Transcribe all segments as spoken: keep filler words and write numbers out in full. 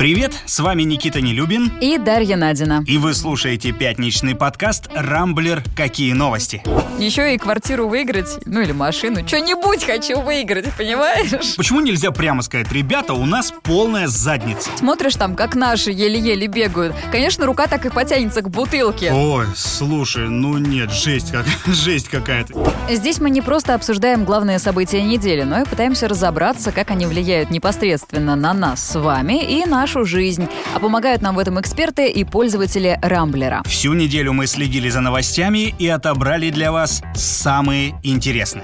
Привет, с вами Никита Нелюбин и Дарья Надина. И вы слушаете пятничный подкаст «Рамблер. Какие новости?». Еще и квартиру выиграть, ну или машину, что-нибудь хочу выиграть, понимаешь? Почему нельзя прямо сказать: ребята, у нас полная задница? Смотришь там, как наши еле-еле бегают. Конечно, рука так и потянется к бутылке. Ой, слушай, ну нет, жесть, как, жесть какая-то. Здесь мы не просто обсуждаем главные события недели, но и пытаемся разобраться, как они влияют непосредственно на нас с вами и нашу жизнь. А помогают нам в этом эксперты и пользователи Рамблера. Всю неделю мы следили за новостями и отобрали для вас самые интересные.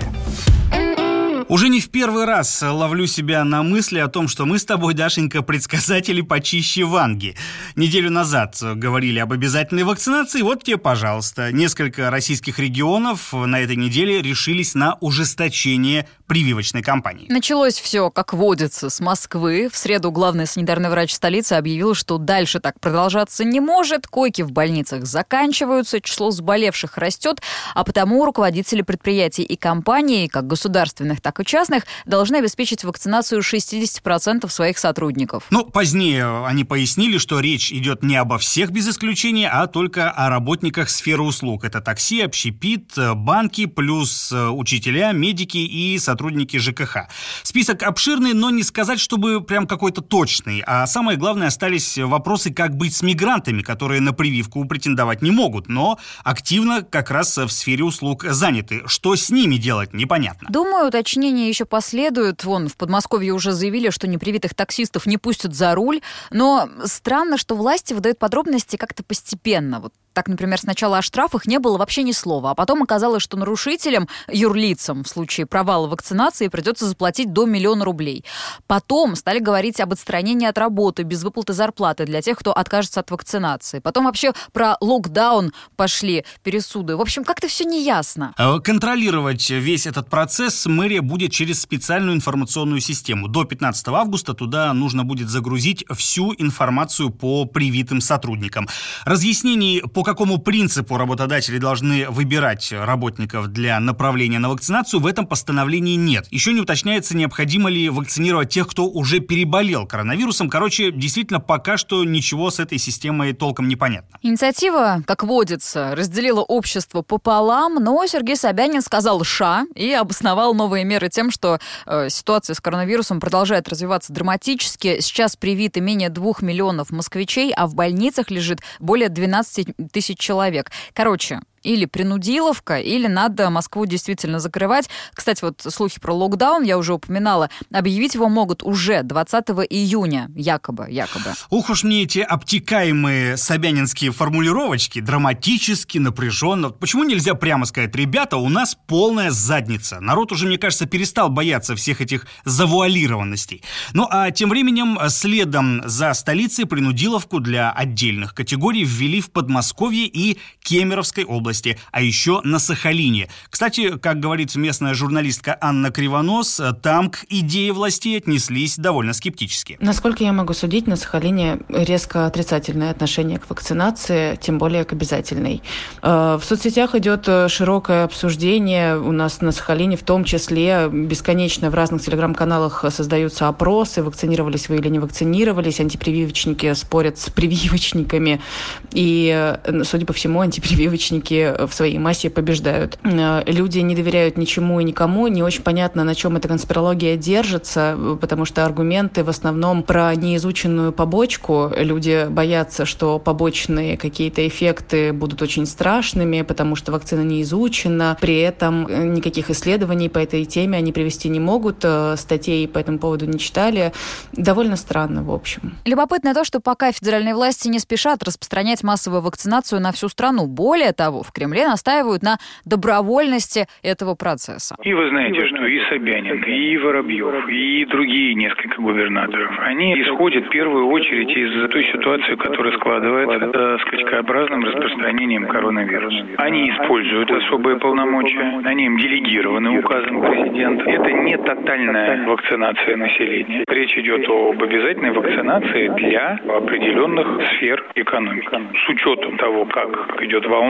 Уже не в первый раз ловлю себя на мысли о том, что мы с тобой, Дашенька, предсказатели почище Ванги. Неделю назад говорили об обязательной вакцинации, вот тебе, пожалуйста. Несколько российских регионов на этой неделе решились на ужесточение прививочной кампании. Началось все, как водится, с Москвы. В среду главный санитарный врач столицы объявил, что дальше так продолжаться не может. Койки в больницах заканчиваются, число заболевших растет, а потому руководители предприятий и компаний, как государственных, так и частных, должны обеспечить вакцинацию шестьдесят процентов своих сотрудников. Ну, позднее они пояснили, что речь идет не обо всех без исключения, а только о работниках сферы услуг. Это такси, общепит, банки, плюс учителя, медики и сотрудники ЖКХ. Список обширный, но не сказать, чтобы прям какой-то точный. А самое главное, остались вопросы, как быть с мигрантами, которые на прививку претендовать не могут, но активно как раз в сфере услуг заняты. Что с ними делать, непонятно. Думаю, уточнение еще последует. Вон, в Подмосковье уже заявили, что непривитых таксистов не пустят за руль. Но странно, что власти выдают подробности как-то постепенно. Вот так, например, сначала о штрафах не было вообще ни слова, а потом оказалось, что нарушителям, юрлицам, в случае провала вакцинации придется заплатить до миллиона рублей. Потом стали говорить об отстранении от работы без выплаты зарплаты для тех, кто откажется от вакцинации. Потом вообще про локдаун пошли пересуды. В общем, как-то все неясно. Контролировать весь этот процесс мэрия будет через специальную информационную систему. До пятнадцатого августа туда нужно будет загрузить всю информацию по привитым сотрудникам. Разъяснений, по какому принципу работодатели должны выбирать работников для направления на вакцинацию, в этом постановлении нет. Еще не уточняется, необходимо ли вакцинировать тех, кто уже переболел коронавирусом. Короче, действительно, пока что ничего с этой системой толком не понятно. Инициатива, как водится, разделила общество пополам, но Сергей Собянин сказал «ша» и обосновал новые меры тем, что э, ситуация с коронавирусом продолжает развиваться драматически. Сейчас привиты менее двух миллионов москвичей, а в больницах лежит более двенадцати тысяч человек. Короче, или принудиловка, или надо Москву действительно закрывать. Кстати, вот слухи про локдаун, я уже упоминала, объявить его могут уже двадцатого июня, якобы, якобы. Ух уж мне эти обтекаемые собянинские формулировочки, драматически, напряженно. Почему нельзя прямо сказать: ребята, у нас полная задница? Народ уже, мне кажется, перестал бояться всех этих завуалированностей. Ну а тем временем, следом за столицей принудиловку для отдельных категорий ввели в Подмосковье и Кемеровской области, а еще на Сахалине. Кстати, как говорит местная журналистка Анна Кривонос, там к идее властей отнеслись довольно скептически. Насколько я могу судить, на Сахалине резко отрицательное отношение к вакцинации, тем более к обязательной. В соцсетях идет широкое обсуждение. У нас на Сахалине в том числе бесконечно в разных телеграм-каналах создаются опросы, вакцинировались вы или не вакцинировались. Антипрививочники спорят с прививочниками. И, судя по всему, антипрививочники в своей массе побеждают. Люди не доверяют ничему и никому. Не очень понятно, на чем эта конспирология держится, потому что аргументы в основном про неизученную побочку. Люди боятся, что побочные какие-то эффекты будут очень страшными, потому что вакцина не изучена. При этом никаких исследований по этой теме они привести не могут. Статей по этому поводу не читали. Довольно странно, в общем. Любопытно то, что пока федеральные власти не спешат распространять массовую вакцинацию на всю страну. Более того, в Кремле настаивают на добровольности этого процесса. И вы знаете, что и Собянин, и Воробьев, и другие несколько губернаторов, они исходят в первую очередь из той ситуации, которая складывается с скачкообразным распространением коронавируса. Они используют особые полномочия, они им делегированы указом президента. Это не тотальная вакцинация населения. Речь идет об обязательной вакцинации для определенных сфер экономики. С учетом того, как идет волна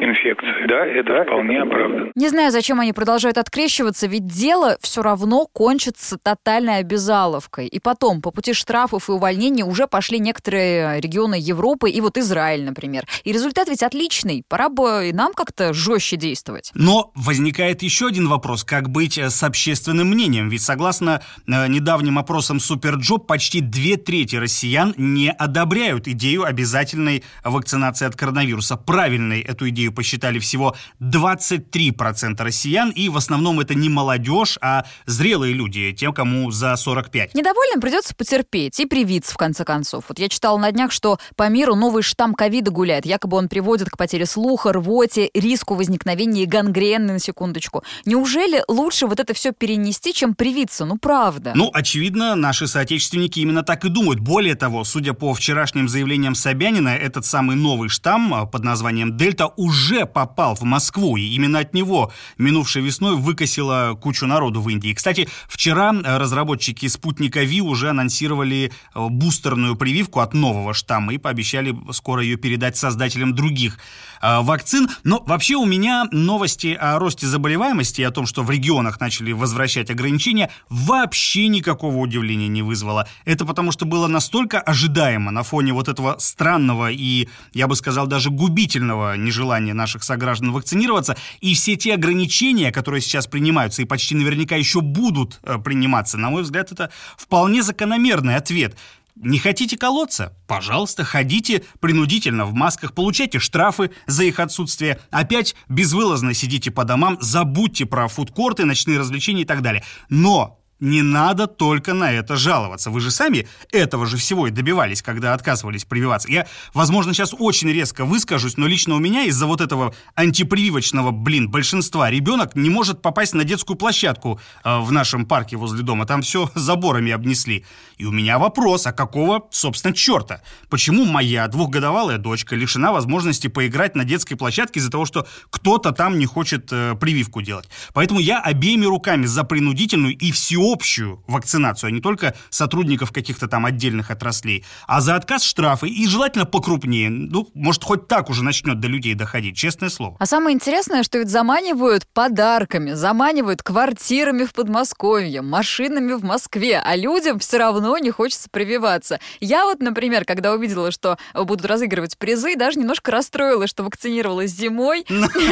инфекции. Да, это вполне оправдано. Не знаю, зачем они продолжают открещиваться, ведь дело все равно кончится тотальной обязаловкой. И потом, по пути штрафов и увольнений уже пошли некоторые регионы Европы и вот Израиль, например. И результат ведь отличный. Пора бы и нам как-то жестче действовать. Но возникает еще один вопрос. Как быть с общественным мнением? Ведь согласно э, недавним опросам Суперджоп, почти две трети россиян не одобряют идею обязательной вакцинации от коронавируса. Правильной эту идею посчитали всего двадцать три процента россиян, и в основном это не молодежь, а зрелые люди, тем, кому за сорок пять. Недовольным придется потерпеть и привиться, в конце концов. Вот я читала на днях, что по миру новый штамм ковида гуляет. Якобы он приводит к потере слуха, рвоте, риску возникновения гангрены, на секундочку. Неужели лучше вот это все перенести, чем привиться? Ну, правда. Ну, очевидно, наши соотечественники именно так и думают. Более того, судя по вчерашним заявлениям Собянина, этот самый новый штамм под названием «Дельта» уже попал в Москву, и именно от него минувшей весной выкосило кучу народу в Индии. Кстати, вчера разработчики «Спутника Ви» уже анонсировали бустерную прививку от нового штамма и пообещали скоро ее передать создателям других э, вакцин. Но вообще у меня новости о росте заболеваемости и о том, что в регионах начали возвращать ограничения, вообще никакого удивления не вызвало. Это потому, что было настолько ожидаемо на фоне вот этого странного и, я бы сказал, даже губительного нежелания наших сограждан вакцинироваться, и все те ограничения, которые сейчас принимаются и почти наверняка еще будут э, приниматься, на мой взгляд, это вполне закономерный ответ. Не хотите колоться? Пожалуйста, ходите принудительно в масках, получайте штрафы за их отсутствие, опять безвылазно сидите по домам, забудьте про фудкорты, ночные развлечения и так далее. Но не надо только на это жаловаться. Вы же сами этого же всего и добивались, когда отказывались прививаться. Я, возможно, сейчас очень резко выскажусь, но лично у меня из-за вот этого антипрививочного, блин, большинства ребенок не может попасть на детскую площадку э, в нашем парке возле дома. Там все заборами обнесли. И у меня вопрос, а какого, собственно, черта? Почему моя двухгодовалая дочка лишена возможности поиграть на детской площадке из-за того, что кто-то там не хочет э, прививку делать? Поэтому я обеими руками за принудительную и всю общую вакцинацию, а не только сотрудников каких-то там отдельных отраслей, а за отказ штрафы и желательно покрупнее. Ну, может, хоть так уже начнет до людей доходить, честное слово. А самое интересное, что ведь заманивают подарками, заманивают квартирами в Подмосковье, машинами в Москве, а людям все равно не хочется прививаться. Я вот, например, когда увидела, что будут разыгрывать призы, даже немножко расстроилась, что вакцинировалась зимой.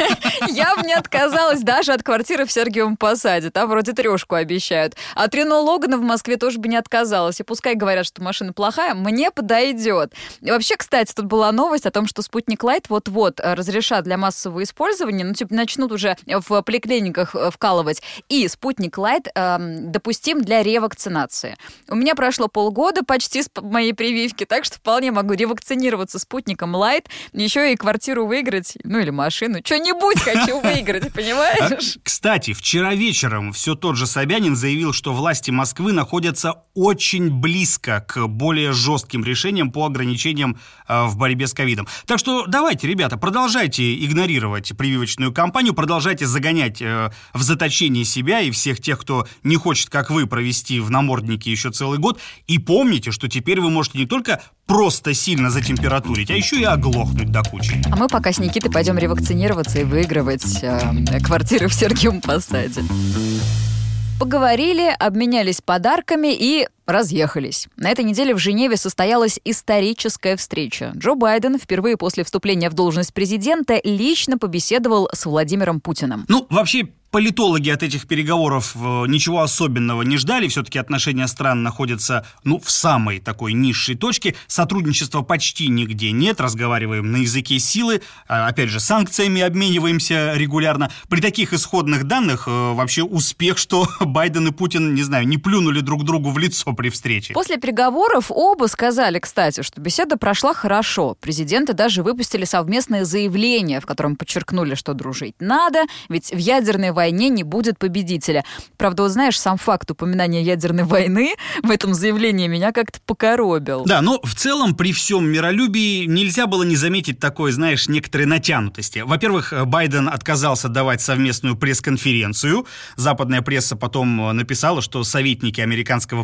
Я бы не отказалась даже от квартиры в Сергиевом Посаде. Там вроде трешку обещают. От Рено Логана в Москве тоже бы не отказалась. И пускай говорят, что машина плохая, мне подойдет. И вообще, кстати, тут была новость о том, что «Спутник Лайт» вот-вот разрешат для массового использования, ну, типа, начнут уже в поликлиниках вкалывать. И «Спутник Лайт» э, допустим для ревакцинации. У меня прошло полгода почти с моей прививки, так что вполне могу ревакцинироваться «Спутником Лайт», еще и квартиру выиграть, ну, или машину. Что-нибудь хочу выиграть, понимаешь? Кстати, вчера вечером все тот же Собянин заявил, что власти Москвы находятся очень близко к более жестким решениям по ограничениям э, в борьбе с ковидом. Так что давайте, ребята, продолжайте игнорировать прививочную кампанию, продолжайте загонять э, в заточение себя и всех тех, кто не хочет, как вы, провести в наморднике еще целый год. И помните, что теперь вы можете не только просто сильно затемпературить, а еще и оглохнуть до кучи. А мы пока с Никитой пойдем ревакцинироваться и выигрывать э, квартиры в Сергиевом Посаде. Поговорили, обменялись подарками и разъехались. На этой неделе в Женеве состоялась историческая встреча. Джо Байден впервые после вступления в должность президента лично побеседовал с Владимиром Путиным. Ну, вообще, политологи от этих переговоров ничего особенного не ждали. Все-таки отношения стран находятся, ну, в самой такой низшей точке. Сотрудничества почти нигде нет. Разговариваем на языке силы. Опять же, санкциями обмениваемся регулярно. При таких исходных данных вообще успех, что Байден и Путин, не знаю, не плюнули друг другу в лицо при встрече. После переговоров оба сказали, кстати, что беседа прошла хорошо. Президенты даже выпустили совместное заявление, в котором подчеркнули, что дружить надо, ведь в ядерной войне не будет победителя. Правда, вот знаешь, сам факт упоминания ядерной войны в этом заявлении меня как-то покоробил. Да, но в целом при всем миролюбии нельзя было не заметить такой, знаешь, некоторой натянутости. Во-первых, Байден отказался давать совместную пресс-конференцию. Западная пресса потом написала, что советники американского президента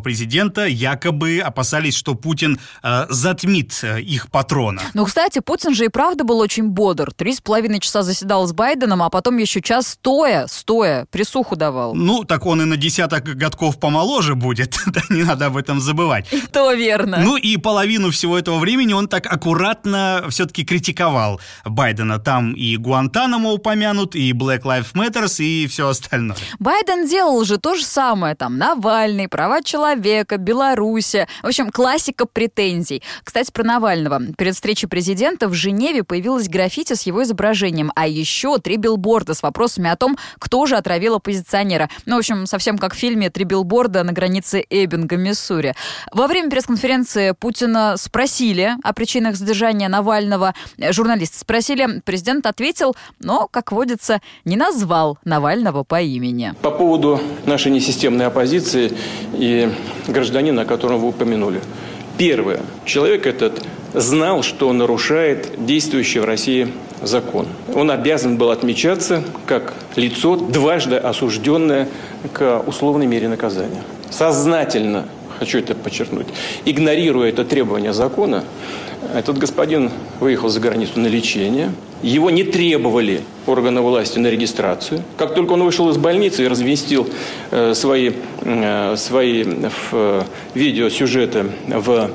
президента якобы опасались, что Путин э, затмит э, их патрона. Ну, кстати, Путин же и правда был очень бодр. Три с половиной часа заседал с Байденом, а потом еще час стоя, стоя, присуху давал. Ну, так он и на десяток годков помоложе будет, да, не надо об этом забывать. И то верно. Ну и половину всего этого времени он так аккуратно все-таки критиковал Байдена. Там и Гуантанамо упомянут, и Black Lives Matter, и все остальное. Байден делал же то же самое. Там Навальный, права человека, Белоруссия. В общем, классика претензий. Кстати, про Навального. Перед встречей президента в Женеве появилось граффити с его изображением, а еще три билборда с вопросами о том, кто же отравил оппозиционера. Ну, в общем, совсем как в фильме «Три билборда на границе Эббинга, Миссури». Во время пресс-конференции Путина спросили о причинах задержания Навального. Журналисты спросили, президент ответил, но, как водится, не назвал Навального по имени. По поводу нашей несистемной оппозиции и гражданина, о котором вы упомянули. Первое. Человек этот знал, что нарушает действующий в России закон. Он обязан был отмечаться как лицо, дважды осужденное к условной мере наказания. Сознательно, хочу это подчеркнуть, игнорируя это требование закона, этот господин выехал за границу на лечение. Его не требовали органы власти на регистрацию. Как только он вышел из больницы и разместил э, свои, э, свои э, видеосюжеты в,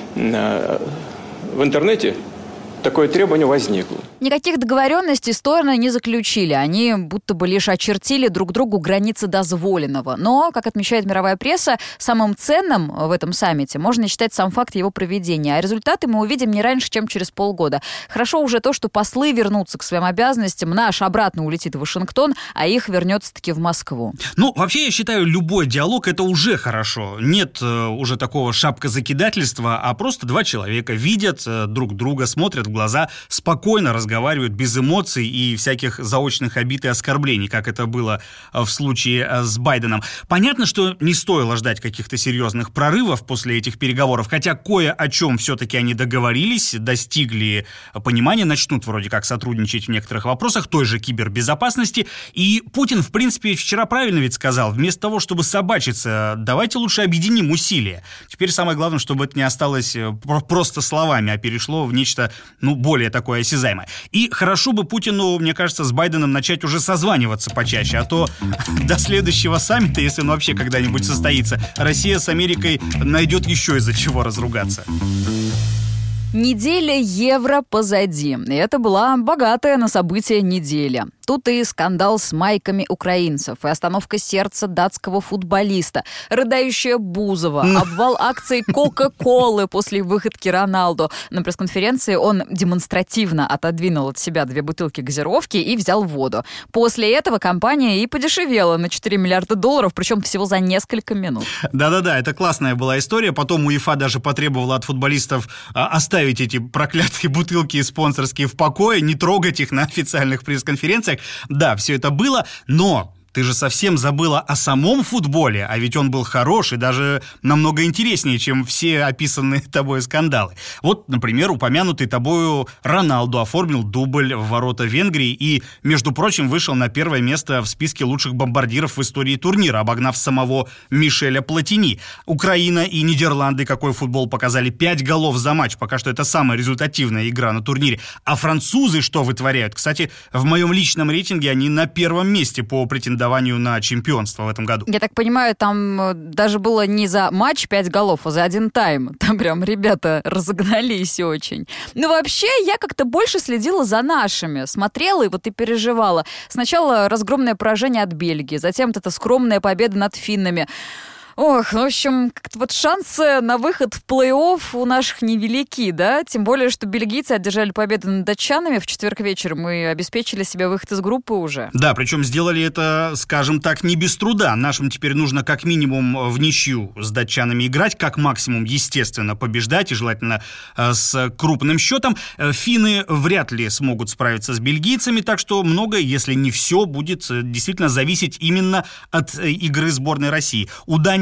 э, в интернете, такое требование возникло. Никаких договоренностей стороны не заключили. Они будто бы лишь очертили друг другу границы дозволенного. Но, как отмечает мировая пресса, самым ценным в этом саммите можно считать сам факт его проведения. А результаты мы увидим не раньше, чем через полгода. Хорошо уже то, что послы вернутся к своим обязанностям. Наш обратно улетит в Вашингтон, а их вернется-таки в Москву. Ну, вообще, я считаю, любой диалог — это уже хорошо. Нет э, уже такого шапкозакидательства, а просто два человека видят э, друг друга, смотрят в глаза, спокойно разговаривают, без эмоций и всяких заочных обид и оскорблений, как это было в случае с Байденом. Понятно, что не стоило ждать каких-то серьезных прорывов после этих переговоров, хотя кое о чем все-таки они договорились, достигли понимания, начнут вроде как сотрудничать в некоторых вопросах, той же кибербезопасности. И Путин, в принципе, вчера правильно ведь сказал, вместо того, чтобы собачиться, давайте лучше объединим усилия. Теперь самое главное, чтобы это не осталось просто словами, а перешло в нечто, ну, более такое осязаемое. И хорошо бы Путину, мне кажется, с Байденом начать уже созваниваться почаще, а то до следующего саммита, если он вообще когда-нибудь состоится, Россия с Америкой найдет еще из-за чего разругаться. Неделя евро позади. И это была богатая на события неделя. Тут и скандал с майками украинцев, и остановка сердца датского футболиста, рыдающая Бузова, обвал акций Кока-Колы после выходки Роналду. На пресс-конференции он демонстративно отодвинул от себя две бутылки газировки и взял воду. После этого компания и подешевела на четыре миллиарда долларов, причем всего за несколько минут. Да-да-да, это классная была история. Потом УЕФА даже потребовала от футболистов оставить эти проклятые бутылки спонсорские в покое, не трогать их на официальных пресс-конференциях. Да, все это было, но ты же совсем забыла о самом футболе, а ведь он был хороший, даже намного интереснее, чем все описанные тобой скандалы. Вот, например, упомянутый тобою Роналду оформил дубль в ворота Венгрии и, между прочим, вышел на первое место в списке лучших бомбардиров в истории турнира, обогнав самого Мишеля Платини. Украина и Нидерланды какой футбол показали, пять голов за матч, пока что это самая результативная игра на турнире. А французы что вытворяют? Кстати, в моем личном рейтинге они на первом месте по претендованию на чемпионство в этом году. Я так понимаю, там даже было не за матч пять голов, а за один тайм. Там прям ребята разогнались очень. Но вообще я как-то больше следила за нашими. Смотрела и вот и переживала. Сначала разгромное поражение от Бельгии, затем вот эта скромная победа над финнами. Ох, в общем, как-то вот шансы на выход в плей-офф у наших невелики, да? Тем более, что бельгийцы одержали победу над датчанами в четверг вечером и обеспечили себе выход из группы уже. Да, причем сделали это, скажем так, не без труда. Нашим теперь нужно как минимум в ничью с датчанами играть, как максимум, естественно, побеждать, и желательно э, с крупным счетом. Э, финны вряд ли смогут справиться с бельгийцами, так что многое, если не все, будет э, действительно зависеть именно от э, игры сборной России. У Дании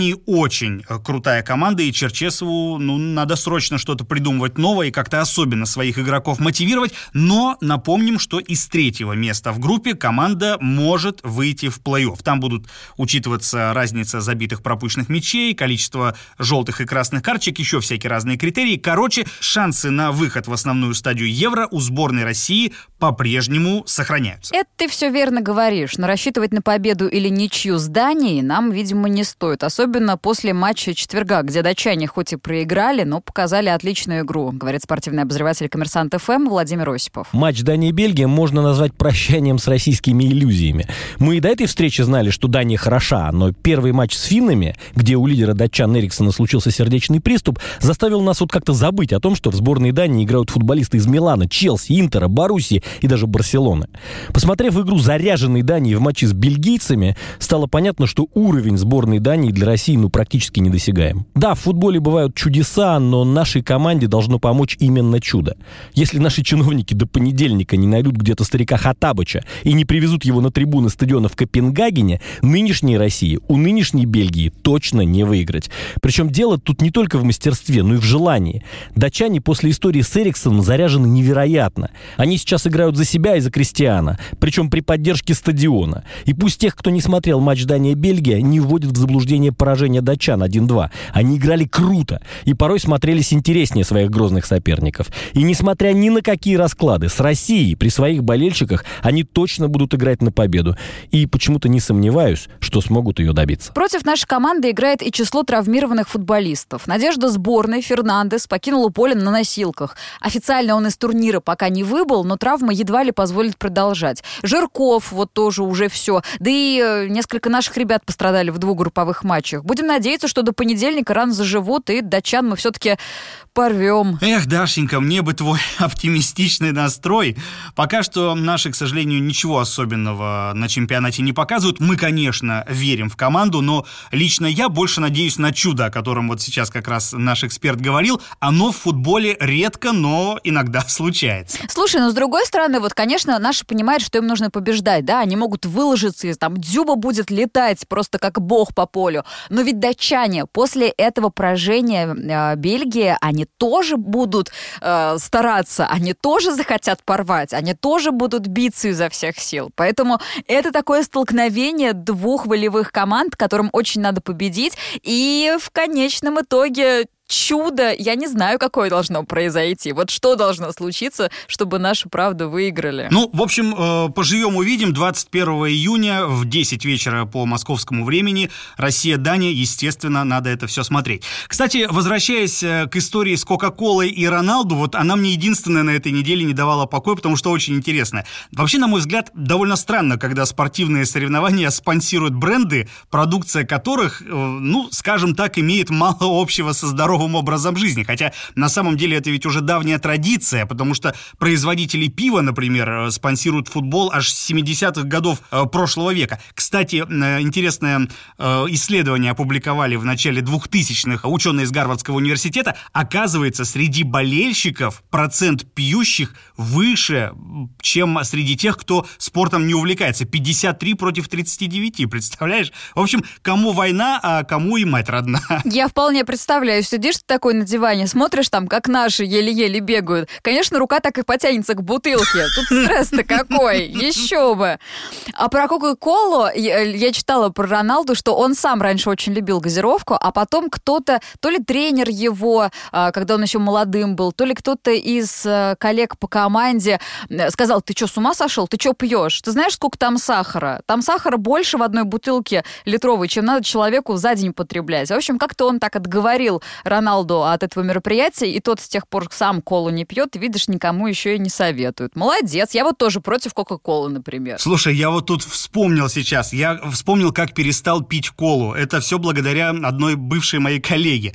Дании очень крутая команда, и Черчесову, ну, надо срочно что-то придумывать новое и как-то особенно своих игроков мотивировать. Но напомним, что из третьего места в группе команда может выйти в плей-офф. Там будут учитываться разница забитых пропущенных мячей, количество желтых и красных карточек, еще всякие разные критерии. Короче, шансы на выход в основную стадию Евро у сборной России по-прежнему сохраняются. Это ты все верно говоришь, но рассчитывать на победу или ничью с Данией нам, видимо, не стоит. Особенно после матча четверга, где датчане хоть и проиграли, но показали отличную игру, говорит спортивный обозреватель «Коммерсант ФМ» Владимир Осипов. Матч Дания-Бельгия можно назвать прощанием с российскими иллюзиями. Мы и до этой встречи знали, что Дания хороша, но первый матч с финнами, где у лидера датчан Эриксона случился сердечный приступ, заставил нас вот как-то забыть о том, что в сборной Дании играют футболисты из Милана, Челси, Интера, Боруссии и даже Барселоны. Посмотрев игру заряженной Дании в матче с бельгийцами, стало понятно, что уровень сборной Дании для России ну практически недосягаем. Да, в футболе бывают чудеса, но нашей команде должно помочь именно чудо. Если наши чиновники до понедельника не найдут где-то старика Хаттабыча и не привезут его на трибуны стадиона в Копенгагене, нынешней России у нынешней Бельгии точно не выиграть. Причем дело тут не только в мастерстве, но и в желании. Датчане после истории с Эриксоном заряжены невероятно. Они сейчас играют за себя и за Кристиана, причем при поддержке стадиона. И пусть тех, кто не смотрел матч Дания-Бельгия, не вводит в заблуждение поражение датчан один-два. Они играли круто и порой смотрелись интереснее своих грозных соперников. И несмотря ни на какие расклады, с Россией при своих болельщиках они точно будут играть на победу. И почему-то не сомневаюсь, что смогут ее добиться. Против нашей команды играет и число травмированных футболистов. Надежда сборной Фернандес покинула поле на носилках. Официально он из турнира пока не выбыл, но травма едва ли позволит продолжать. Жирков вот тоже уже все. Да и несколько наших ребят пострадали в двух групповых матчах. Будем надеяться, что до понедельника раны заживут, и датчан мы все-таки порвем. Эх, Дашенька, мне бы твой оптимистичный настрой. Пока что наши, к сожалению, ничего особенного на чемпионате не показывают. Мы, конечно, верим в команду, но лично я больше надеюсь на чудо, о котором вот сейчас как раз наш эксперт говорил. Оно в футболе редко, но иногда случается. Слушай, ну с другой стороны, вот, конечно, наши понимают, что им нужно побеждать, да, они могут выложиться, и там Дзюба будет летать просто как бог по полю. Но ведь датчане после этого поражения э, Бельгии, они тоже будут э, стараться, они тоже захотят порвать, они тоже будут биться изо всех сил. Поэтому это такое столкновение двух волевых команд, которым очень надо победить, и в конечном итоге чудо, я не знаю, какое должно произойти. Вот что должно случиться, чтобы наши, правда, выиграли? Ну, в общем, э, поживем, увидим. двадцать первого июня в десять вечера по московскому времени Россия-Дания, естественно, надо это все смотреть. Кстати, возвращаясь к истории с Кока-Колой и Роналду, вот она мне единственная на этой неделе не давала покоя, потому что очень интересно. Вообще, на мой взгляд, довольно странно, когда спортивные соревнования спонсируют бренды, продукция которых, э, ну, скажем так, имеет мало общего со здоровым образом жизни. Хотя на самом деле это ведь уже давняя традиция, потому что производители пива, например, спонсируют футбол аж с семидесятых годов прошлого века. Кстати, интересное исследование опубликовали в начале двухтысячных ученые из Гарвардского университета. Оказывается, среди болельщиков процент пьющих выше, чем среди тех, кто спортом не увлекается. пятьдесят три против тридцати девяти, представляешь? В общем, кому война, а кому и мать родна. Я вполне представляю, сидишь ты такой на диване, смотришь там, как наши еле-еле бегают. Конечно, рука так и потянется к бутылке. Тут стресс-то какой, еще бы. А про Кока-Колу я, я читала про Роналду, что он сам раньше очень любил газировку, а потом кто-то, то ли тренер его, когда он еще молодым был, то ли кто-то из коллег по команде сказал: ты что, с ума сошел? Ты что пьешь? Ты знаешь, сколько там сахара? Там сахара больше в одной бутылке литровой, чем надо человеку за день потреблять. В общем, как-то он так отговорил Роналду от этого мероприятия, и тот с тех пор сам колу не пьет, и, видишь, никому еще и не советуют. Молодец, я вот тоже против Кока-Колы, например. Слушай, я вот тут вспомнил сейчас, я вспомнил, как перестал пить колу. Это все благодаря одной бывшей моей коллеге.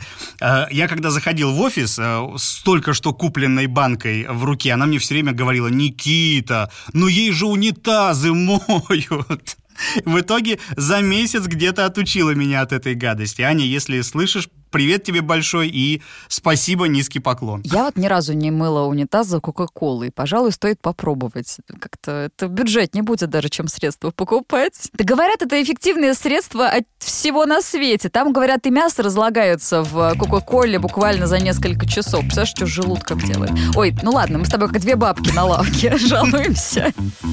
Я когда заходил в офис с только что купленной банкой в руке, она мне все время говорила: Никита, ну ей же унитазы моют. В итоге за месяц где-то отучила меня от этой гадости. Аня, если слышишь, привет тебе большой и спасибо, низкий поклон. Я вот ни разу не мыла унитаз за Кока-Колой. Пожалуй, стоит попробовать. Как-то это бюджет не будет даже, чем средства покупать. Да говорят, это эффективное средство от всего на свете. Там, говорят, и мясо разлагается в Кока-Коле буквально за несколько часов. Представляешь, что с желудком делает? Ой, ну ладно, мы с тобой как две бабки на лавке жалуемся.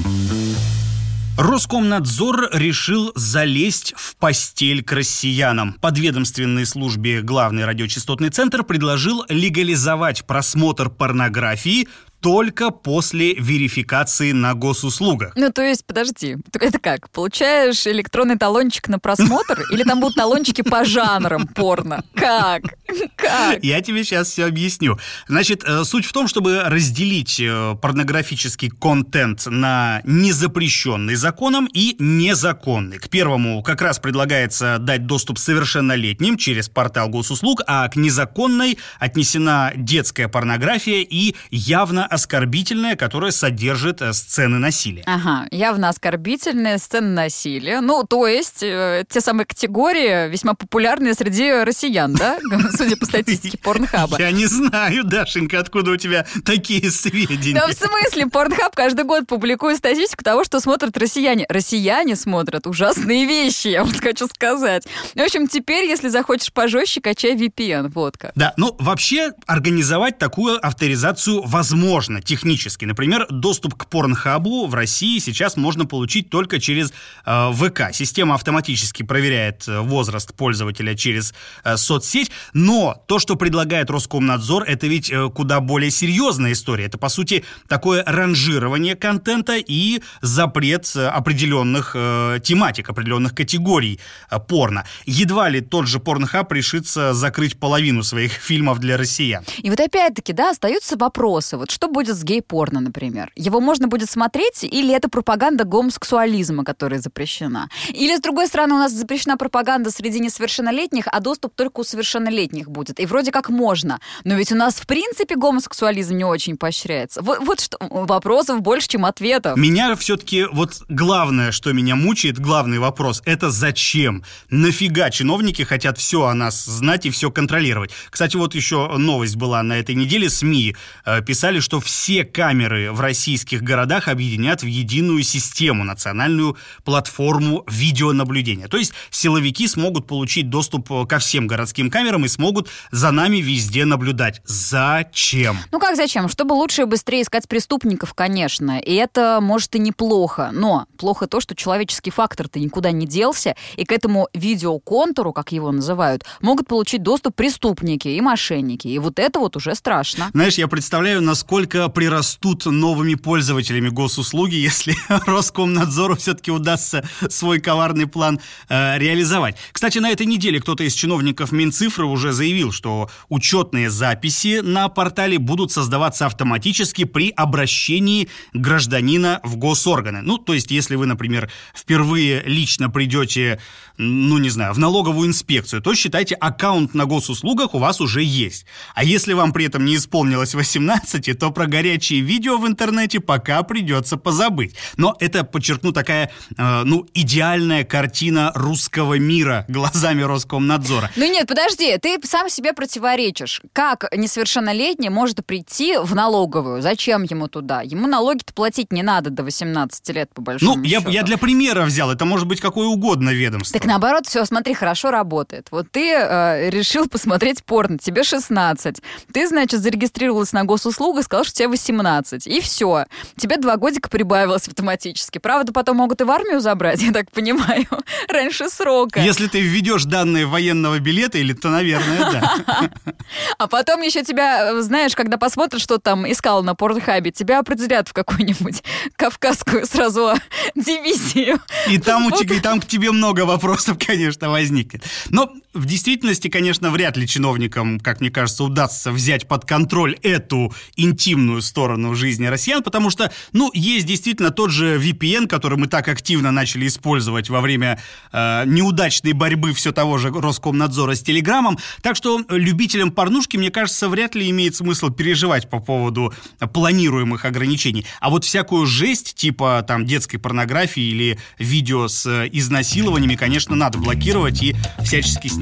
Роскомнадзор решил залезть в постель к россиянам. Подведомственной службе Главный радиочастотный центр предложил легализовать просмотр порнографии только после верификации на госуслугах. Ну, то есть, подожди, это как? Получаешь электронный талончик на просмотр? Или там будут талончики по жанрам порно? Как? Как? Я тебе сейчас все объясню. Значит, суть в том, чтобы разделить порнографический контент на незапрещенный законом и незаконный. К первому как раз предлагается дать доступ совершеннолетним через портал госуслуг, а к незаконной отнесена детская порнография и явно оскорбительная, которая содержит сцены насилия. Ага, явно оскорбительные сцены насилия. Ну, то есть, э, те самые категории весьма популярные среди россиян, да? Судя по статистике Порнхаба. Я не знаю, Дашенька, откуда у тебя такие сведения. Да в смысле? Порнхаб каждый год публикует статистику того, что смотрят россияне. Россияне смотрят ужасные вещи, я вам хочу сказать. В общем, теперь, если захочешь пожестче, качай ви пи эн. Вот как. Да, ну, вообще, организовать такую авторизацию возможно технически. Например, доступ к Порнхабу в России сейчас можно получить только через э, ВК. Система автоматически проверяет возраст пользователя через э, соцсеть, но то, что предлагает Роскомнадзор, это ведь э, куда более серьезная история. Это, по сути, такое ранжирование контента и запрет э, определенных э, тематик, определенных категорий э, порно. Едва ли тот же Порнхаб решится закрыть половину своих фильмов для россиян. И вот опять-таки, да, остаются вопросы. Вот что будет с гей-порно, например? Его можно будет смотреть, или это пропаганда гомосексуализма, которая запрещена? Или, с другой стороны, у нас запрещена пропаганда среди несовершеннолетних, а доступ только у совершеннолетних будет. И вроде как можно. Но ведь у нас, в принципе, гомосексуализм не очень поощряется. Вот, вот что, вопросов больше, чем ответов. Меня все-таки, вот главное, что меня мучает, главный вопрос, это зачем? Нафига чиновники хотят все о нас знать и все контролировать? Кстати, вот еще новость была на этой неделе. СМИ э, писали, что все камеры в российских городах объединят в единую систему, национальную платформу видеонаблюдения. То есть силовики смогут получить доступ ко всем городским камерам и смогут за нами везде наблюдать. Зачем? Ну как зачем? Чтобы лучше и быстрее искать преступников, конечно. И это, может, и неплохо. Но плохо то, что человеческий фактор-то никуда не делся, и к этому видеоконтуру, как его называют, могут получить доступ преступники и мошенники. И вот это вот уже страшно. Знаешь, я представляю, насколько прирастут новыми пользователями госуслуги, если Роскомнадзору все-таки удастся свой коварный план э, реализовать. Кстати, на этой неделе кто-то из чиновников Минцифры уже заявил, что учетные записи на портале будут создаваться автоматически при обращении гражданина в госорганы. Ну, то есть, если вы, например, впервые лично придете, ну, не знаю, в налоговую инспекцию, то, считайте, аккаунт на госуслугах у вас уже есть. А если вам при этом не исполнилось восемнадцать, то про горячие видео в интернете пока придется позабыть. Но это, подчеркну, такая, э, ну, идеальная картина русского мира глазами Роскомнадзора. Ну нет, подожди, ты сам себе противоречишь. Как несовершеннолетний может прийти в налоговую? Зачем ему туда? Ему налоги-то платить не надо до восемнадцати лет, по большому ну, счету. Ну, я, я для примера взял. Это может быть какое угодно ведомство. Так наоборот, все, смотри, хорошо работает. Вот ты э, решил посмотреть порно, тебе шестнадцать. Ты, значит, зарегистрировалась на госуслугу и сказал, что тебе восемнадцать. И все. Тебе два годика прибавилось автоматически. Правда, потом могут и в армию забрать, я так понимаю, раньше срока. Если ты введешь данные военного билета, или то, наверное, да. А потом еще тебя, знаешь, когда посмотришь, что там искал на Порнхабе, тебя определят в какую-нибудь кавказскую сразу дивизию. И там, у тебя, и там к тебе много вопросов, конечно, возникнет. Но в действительности, конечно, вряд ли чиновникам, как мне кажется, удастся взять под контроль эту интимную сторону жизни россиян, потому что, ну, есть действительно тот же ви пи эн, который мы так активно начали использовать во время э, неудачной борьбы все того же Роскомнадзора с Телеграмом. Так что любителям порнушки, мне кажется, вряд ли имеет смысл переживать по поводу планируемых ограничений. А вот всякую жесть, типа там детской порнографии или видео с изнасилованиями, конечно, надо блокировать и всячески с ней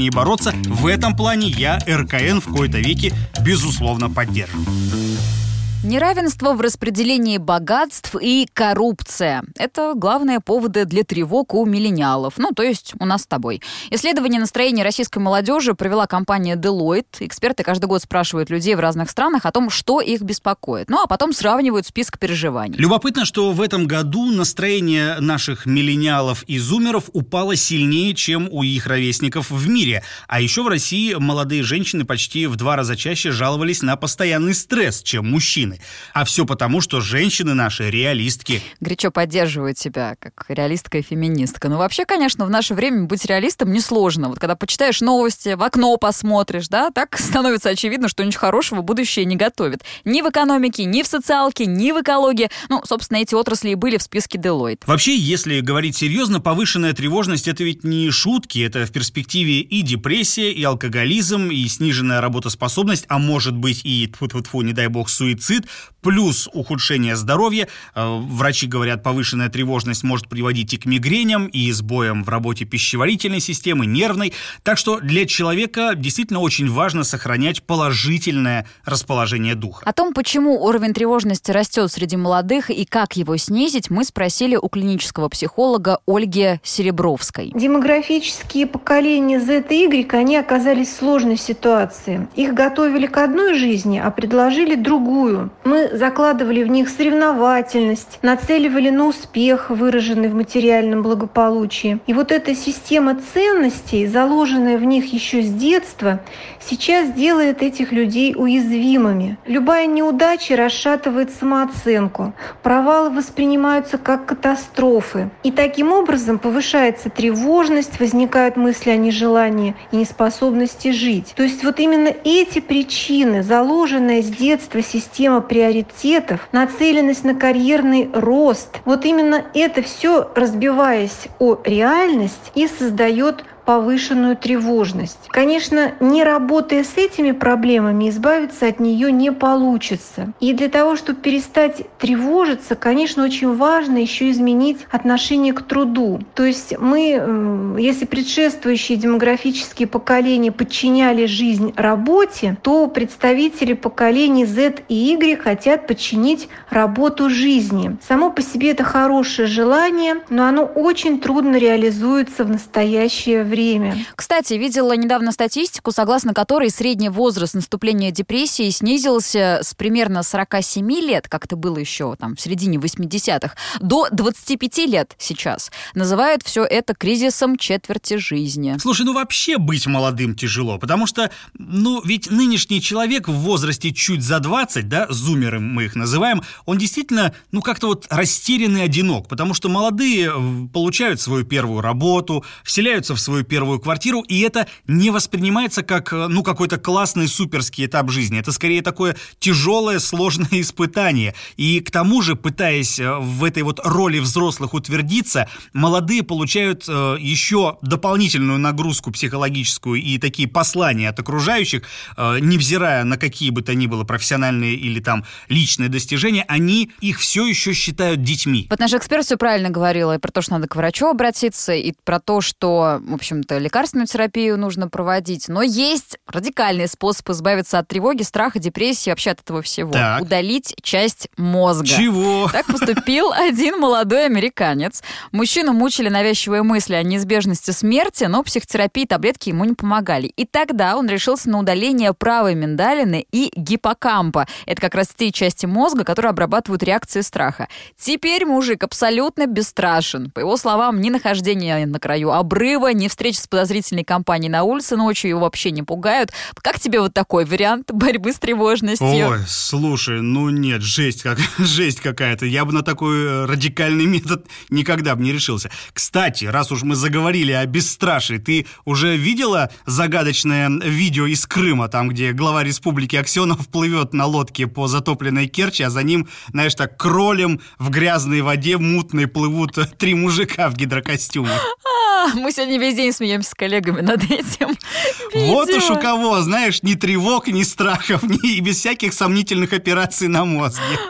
ней бороться. В этом плане я эр ка эн в кои-то веки безусловно поддерживаю. Неравенство в распределении богатств и коррупция – это главные поводы для тревог у миллениалов, ну, то есть у нас с тобой. Исследование настроения российской молодежи провела компания Deloitte. Эксперты каждый год спрашивают людей в разных странах о том, что их беспокоит. Ну, а потом сравнивают список переживаний. Любопытно, что в этом году настроение наших миллениалов и зумеров упало сильнее, чем у их ровесников в мире. А еще в России молодые женщины почти в два раза чаще жаловались на постоянный стресс, чем мужчины. А все потому, что женщины наши реалистки. Горячо поддерживаю тебя, как реалистка и феминистка. Но вообще, конечно, в наше время быть реалистом несложно. Вот когда почитаешь новости, в окно посмотришь, да, так становится очевидно, что ничего хорошего будущее не готовит. Ни в экономике, ни в социалке, ни в экологии. Ну, собственно, эти отрасли и были в списке Deloitte. Вообще, если говорить серьезно, повышенная тревожность – это ведь не шутки. Это в перспективе и депрессия, и алкоголизм, и сниженная работоспособность, а может быть и, тьфу-тьфу-тьфу, не дай бог, суицид, плюс ухудшение здоровья. Врачи говорят, повышенная тревожность может приводить и к мигреням, и сбоям в работе пищеварительной системы, нервной. Так что для человека действительно очень важно сохранять положительное расположение духа. О том, почему уровень тревожности растет среди молодых и как его снизить, мы спросили у клинического психолога Ольги Серебровской. Демографические поколения Z и Y, они оказались в сложной ситуации. Их готовили к одной жизни, а предложили другую. Мы закладывали в них соревновательность, нацеливали на успех, выраженный в материальном благополучии. И вот эта система ценностей, заложенная в них еще с детства, сейчас делает этих людей уязвимыми. Любая неудача расшатывает самооценку, провалы воспринимаются как катастрофы. И таким образом повышается тревожность, возникают мысли о нежелании и неспособности жить. То есть вот именно эти причины, заложенная с детства система приоритетов, нацеленность на карьерный рост, вот именно это все, разбиваясь о реальность, и создает повышенную тревожность. Конечно, не работая с этими проблемами, избавиться от нее не получится. И для того, чтобы перестать тревожиться, конечно, очень важно еще изменить отношение к труду. То есть мы, если предшествующие демографические поколения подчиняли жизнь работе, то представители поколений Z и Y хотят подчинить работу жизни. Само по себе это хорошее желание, но оно очень трудно реализуется в настоящее время. время. Кстати, видела недавно статистику, согласно которой средний возраст наступления депрессии снизился с примерно сорок семь лет, как это было еще там в середине восьмидесятых, до двадцати пяти лет сейчас. Называют все это кризисом четверти жизни. Слушай, ну вообще быть молодым тяжело, потому что, ну, ведь нынешний человек в возрасте чуть за двадцать, да, зумеры мы их называем, он действительно, ну, как-то вот растерянный, одинок, потому что молодые получают свою первую работу, вселяются в свою первую квартиру, и это не воспринимается как, ну, какой-то классный суперский этап жизни. Это скорее такое тяжелое, сложное испытание. И к тому же, пытаясь в этой вот роли взрослых утвердиться, молодые получают э, еще дополнительную нагрузку психологическую и такие послания от окружающих, э, невзирая на какие бы то ни было профессиональные или там личные достижения, они их все еще считают детьми. Вот наш эксперт все правильно говорила и про то, что надо к врачу обратиться, и про то, что, в общем-то, лекарственную терапию нужно проводить. Но есть радикальный способ избавиться от тревоги, страха, депрессии, вообще от этого всего. Так. Удалить часть мозга. Чего? Так поступил один молодой американец. Мужчину мучили навязчивые мысли о неизбежности смерти, но психотерапия и таблетки ему не помогали. И тогда он решился на удаление правой миндалины и гиппокампа. Это как раз те части мозга, которые обрабатывают реакции страха. Теперь мужик абсолютно бесстрашен. По его словам, ни нахождение на краю обрыва, ни встреча с подозрительной компанией на улице ночью его вообще не пугают. Как тебе вот такой вариант борьбы с тревожностью? Ой, слушай, ну нет, жесть, как, жесть какая-то. Я бы на такой радикальный метод никогда бы не решился. Кстати, раз уж мы заговорили о бесстрашии, ты уже видела загадочное видео из Крыма, там, где глава республики Аксенов плывет на лодке по затопленной Керчи, а за ним, знаешь, так кролем в грязной воде мутной плывут три мужика в гидрокостюмах. А, мы сегодня весь день смеемся с коллегами над этим видео. Вот уж у кого, знаешь, ни тревог, ни страхов, ни, и без всяких сомнительных операций на мозге. Ой.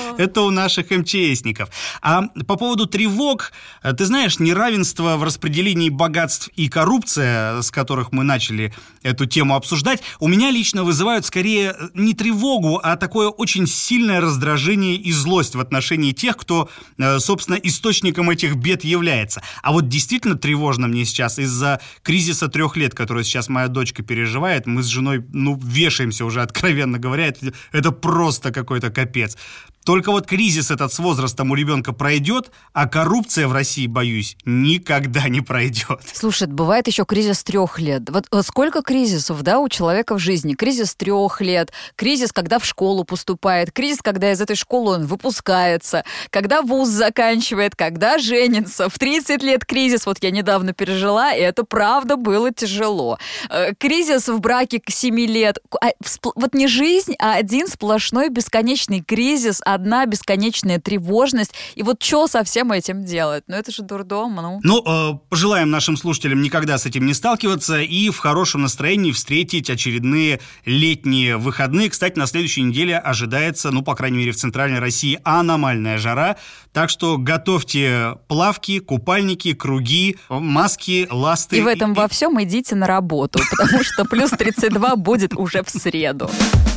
Это у наших МЧСников. А по поводу тревог, ты знаешь, неравенство в распределении богатств и коррупция, с которых мы начали эту тему обсуждать, у меня лично вызывают скорее не тревогу, а такое очень сильное раздражение и злость в отношении тех, кто, собственно, источником этих бед является. А вот действительно тревожно мне сейчас из-за кризиса трех лет, который сейчас моя дочка переживает. Мы с женой, ну, вешаемся уже, откровенно говоря. Это, это просто какой-то капец. Только вот кризис этот с возрастом у ребенка пройдет, а коррупция в России, боюсь, никогда не пройдет. Слушай, бывает еще кризис трех лет. Вот, вот сколько кризисов, да, у человека в жизни? Кризис трех лет, кризис, когда в школу поступает, кризис, когда из этой школы он выпускается, когда вуз заканчивает, когда женится. В тридцать лет кризис, вот я недавно пережила, и это правда было тяжело. Кризис в браке к семи лет. Вот не жизнь, а один сплошной бесконечный кризис, одна бесконечная тревожность. И вот что со всем этим делать? Ну, это же дурдом, ну. Ну, э, пожелаем нашим слушателям никогда с этим не сталкиваться и в хорошем настроении встретить очередные летние выходные. Кстати, на следующей неделе ожидается, ну, по крайней мере, в Центральной России аномальная жара. Так что готовьте плавки, купальники, круги, маски, ласты. И в этом и... во всем идите на работу, потому что плюс тридцать два будет уже в среду.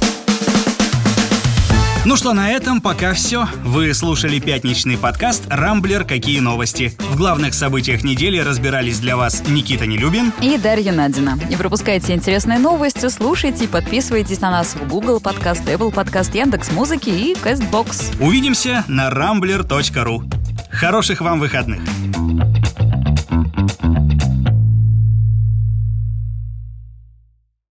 Ну что, на этом пока все. Вы слушали пятничный подкаст «Рамблер. Какие новости?». В главных событиях недели разбирались для вас Никита Нелюбин и Дарья Надина. Не пропускайте интересные новости, слушайте и подписывайтесь на нас в Google Подкаст, Apple Подкаст, Яндекс.Музыки и Castbox. Увидимся на рамблер точка ру. Хороших вам выходных!